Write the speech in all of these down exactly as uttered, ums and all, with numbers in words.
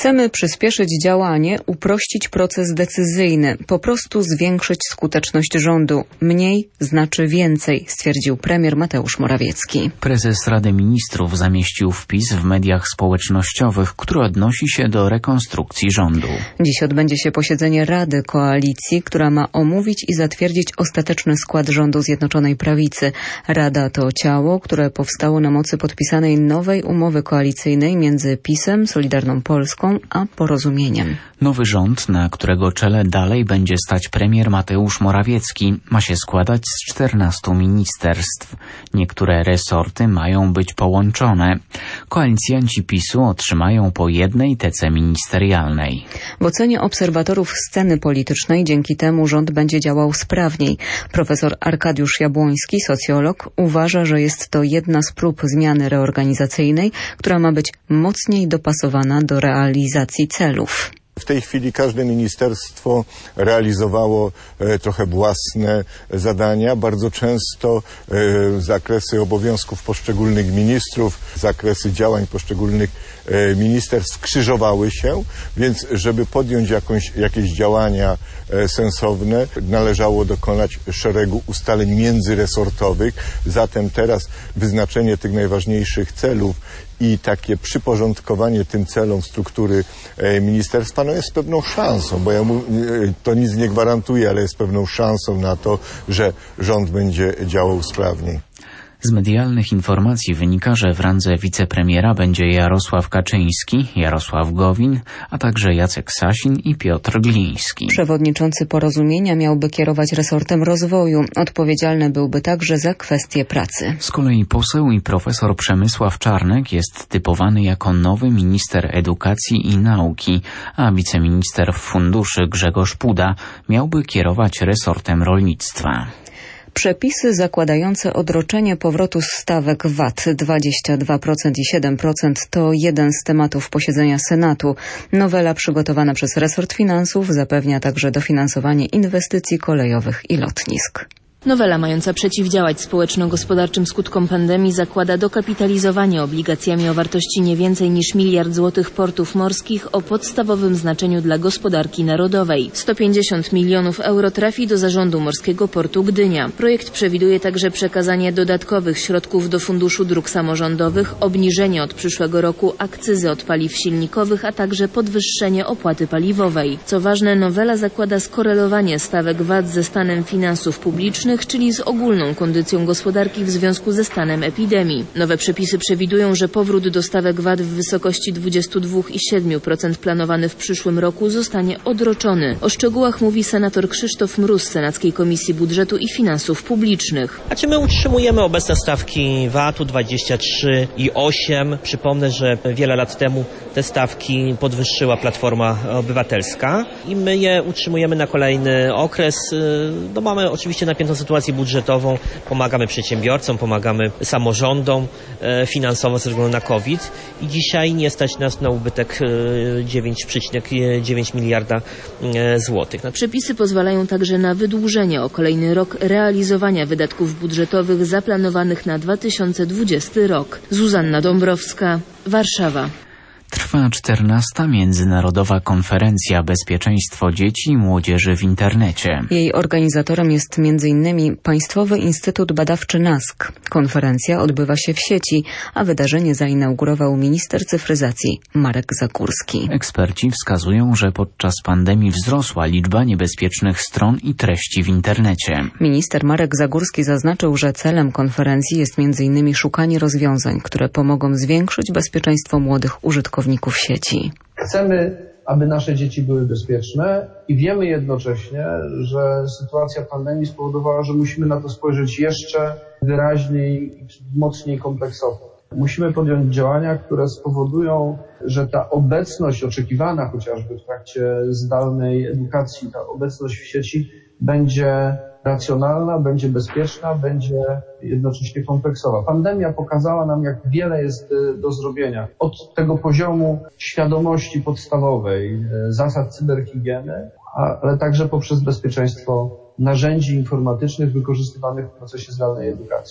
Chcemy przyspieszyć działanie, uprościć proces decyzyjny, po prostu zwiększyć skuteczność rządu. Mniej znaczy więcej, stwierdził premier Mateusz Morawiecki. Prezes Rady Ministrów zamieścił wpis w mediach społecznościowych, który odnosi się do rekonstrukcji rządu. Dziś odbędzie się posiedzenie Rady Koalicji, która ma omówić i zatwierdzić ostateczny skład rządu Zjednoczonej Prawicy. Rada to ciało, które powstało na mocy podpisanej nowej umowy koalicyjnej między PiS-em, Solidarną Polską a Porozumieniem. Nowy rząd, na którego czele dalej będzie stać premier Mateusz Morawiecki, ma się składać z czternastu ministerstw. Niektóre resorty mają być połączone. Koalicjanci PiS-u otrzymają po jednej tece ministerialnej. W ocenie obserwatorów sceny politycznej dzięki temu rząd będzie działał sprawniej. Profesor Arkadiusz Jabłoński, socjolog, uważa, że jest to jedna z prób zmiany reorganizacyjnej, która ma być mocniej dopasowana do realizacji celów. W tej chwili każde ministerstwo realizowało e, trochę własne zadania. Bardzo często e, zakresy obowiązków poszczególnych ministrów, zakresy działań poszczególnych e, ministerstw skrzyżowały się, więc żeby podjąć jakąś, jakieś działania e, sensowne, należało dokonać szeregu ustaleń międzyresortowych. Zatem teraz wyznaczenie tych najważniejszych celów i takie przyporządkowanie tym celom struktury e, ministerstwa no jest pewną szansą, bo ja mu, e, to nic nie gwarantuje, ale jest pewną szansą na to, że rząd będzie działał sprawniej. Z medialnych informacji wynika, że w randze wicepremiera będzie Jarosław Kaczyński, Jarosław Gowin, a także Jacek Sasin i Piotr Gliński. Przewodniczący Porozumienia miałby kierować resortem rozwoju. Odpowiedzialny byłby także za kwestie pracy. Z kolei poseł i profesor Przemysław Czarnek jest typowany jako nowy minister edukacji i nauki, a wiceminister funduszy Grzegorz Puda miałby kierować resortem rolnictwa. Przepisy zakładające odroczenie powrotu stawek V A T dwadzieścia dwa procent i siedem procent to jeden z tematów posiedzenia Senatu. Nowela przygotowana przez resort finansów zapewnia także dofinansowanie inwestycji kolejowych i lotnisk. Nowela mająca przeciwdziałać społeczno-gospodarczym skutkom pandemii zakłada dokapitalizowanie obligacjami o wartości nie więcej niż miliard złotych portów morskich o podstawowym znaczeniu dla gospodarki narodowej. sto pięćdziesiąt milionów euro trafi do Zarządu Morskiego Portu Gdynia. Projekt przewiduje także przekazanie dodatkowych środków do Funduszu Dróg Samorządowych, obniżenie od przyszłego roku akcyzy od paliw silnikowych, a także podwyższenie opłaty paliwowej. Co ważne, nowela zakłada skorelowanie stawek V A T ze stanem finansów publicznych, czyli z ogólną kondycją gospodarki w związku ze stanem epidemii. Nowe przepisy przewidują, że powrót do stawek V A T w wysokości dwadzieścia dwa i siedem procent planowany w przyszłym roku zostanie odroczony. O szczegółach mówi senator Krzysztof Mróz z Senackiej Komisji Budżetu i Finansów Publicznych. Znaczy my utrzymujemy obecne stawki V A T u dwadzieścia trzy i osiem. Przypomnę, że wiele lat temu te stawki podwyższyła Platforma Obywatelska i my je utrzymujemy na kolejny okres. No mamy oczywiście napiętą sytuację budżetową, pomagamy przedsiębiorcom, pomagamy samorządom e, finansowo ze względu na COVID i dzisiaj nie stać nas na ubytek e, dziewięć przecinek dziewięć miliarda e, złotych. Przepisy pozwalają także na wydłużenie o kolejny rok realizowania wydatków budżetowych zaplanowanych na dwa tysiące dwudziesty rok. Zuzanna Dąbrowska, Warszawa. Trwa czternasta Międzynarodowa Konferencja Bezpieczeństwo Dzieci i Młodzieży w Internecie. Jej organizatorem jest między innymi Państwowy Instytut Badawczy NASK. Konferencja odbywa się w sieci, a wydarzenie zainaugurował minister cyfryzacji Marek Zagórski. Eksperci wskazują, że podczas pandemii wzrosła liczba niebezpiecznych stron i treści w internecie. Minister Marek Zagórski zaznaczył, że celem konferencji jest między innymi szukanie rozwiązań, które pomogą zwiększyć bezpieczeństwo młodych użytkowników sieci. Chcemy, aby nasze dzieci były bezpieczne i wiemy jednocześnie, że sytuacja pandemii spowodowała, że musimy na to spojrzeć jeszcze wyraźniej i mocniej kompleksowo. Musimy podjąć działania, które spowodują, że ta obecność oczekiwana chociażby w trakcie zdalnej edukacji, ta obecność w sieci będzie racjonalna, będzie bezpieczna, będzie jednocześnie kompleksowa. Pandemia pokazała nam, jak wiele jest do zrobienia. Od tego poziomu świadomości podstawowej, zasad cyberhigieny, ale także poprzez bezpieczeństwo narzędzi informatycznych wykorzystywanych w procesie zdalnej edukacji.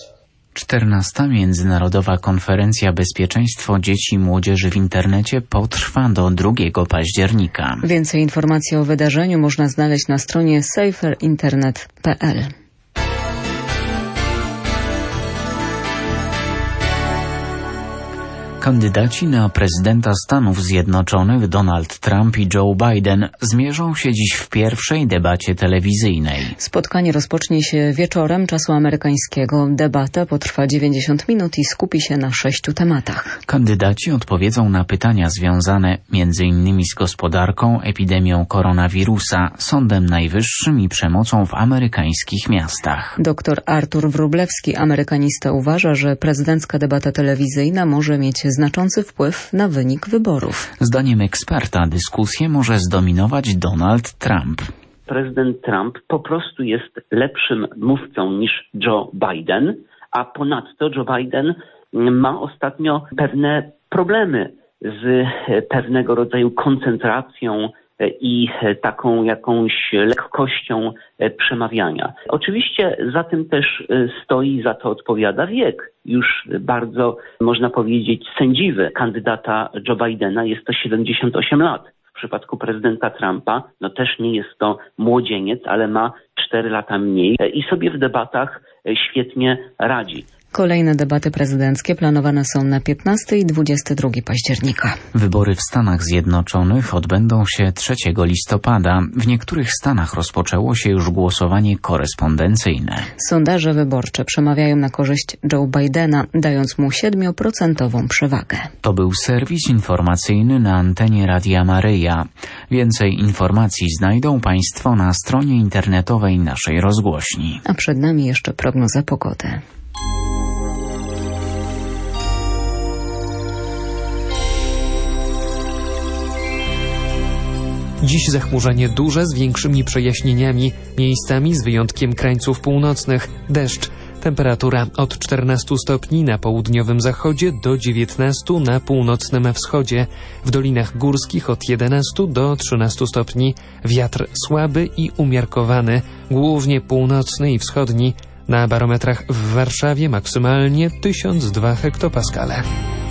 czternasta Międzynarodowa Konferencja Bezpieczeństwo Dzieci i Młodzieży w Internecie potrwa do drugiego października. Więcej informacji o wydarzeniu można znaleźć na stronie safer internet kropka p l. Kandydaci na prezydenta Stanów Zjednoczonych Donald Trump i Joe Biden zmierzą się dziś w pierwszej debacie telewizyjnej. Spotkanie rozpocznie się wieczorem czasu amerykańskiego. Debata potrwa dziewięćdziesiąt minut i skupi się na sześciu tematach. Kandydaci odpowiedzą na pytania związane między innymi z gospodarką, epidemią koronawirusa, Sądem Najwyższym i przemocą w amerykańskich miastach. Doktor Artur Wróblewski, amerykanista, uważa, że prezydencka debata telewizyjna może mieć znaczący wpływ na wynik wyborów. Zdaniem eksperta dyskusję może zdominować Donald Trump. Prezydent Trump po prostu jest lepszym mówcą niż Joe Biden, a ponadto Joe Biden ma ostatnio pewne problemy z pewnego rodzaju koncentracją i taką jakąś lekkością przemawiania. Oczywiście za tym też stoi, za to odpowiada wiek. Już bardzo, można powiedzieć, sędziwy kandydata Joe Bidena jest to siedemdziesiąt osiem lat. W przypadku prezydenta Trumpa, no też nie jest to młodzieniec, ale ma cztery lata mniej i sobie w debatach świetnie radzi. Kolejne debaty prezydenckie planowane są na piętnastego i dwudziestego drugiego października. Wybory w Stanach Zjednoczonych odbędą się trzeciego listopada. W niektórych stanach rozpoczęło się już głosowanie korespondencyjne. Sondaże wyborcze przemawiają na korzyść Joe Bidena, dając mu siedmioprocentową przewagę. To był serwis informacyjny na antenie Radia Maryja. Więcej informacji znajdą Państwo na stronie internetowej naszej rozgłośni. A przed nami jeszcze prognoza pogody. Dziś zachmurzenie duże z większymi przejaśnieniami, miejscami z wyjątkiem krańców północnych, deszcz. Temperatura od czternastu stopni na południowym zachodzie do dziewiętnastu na północnym wschodzie. W dolinach górskich od jedenastu do trzynastu stopni. Wiatr słaby i umiarkowany, głównie północny i wschodni. Na barometrach w Warszawie maksymalnie tysiąc dwa hektopaskale.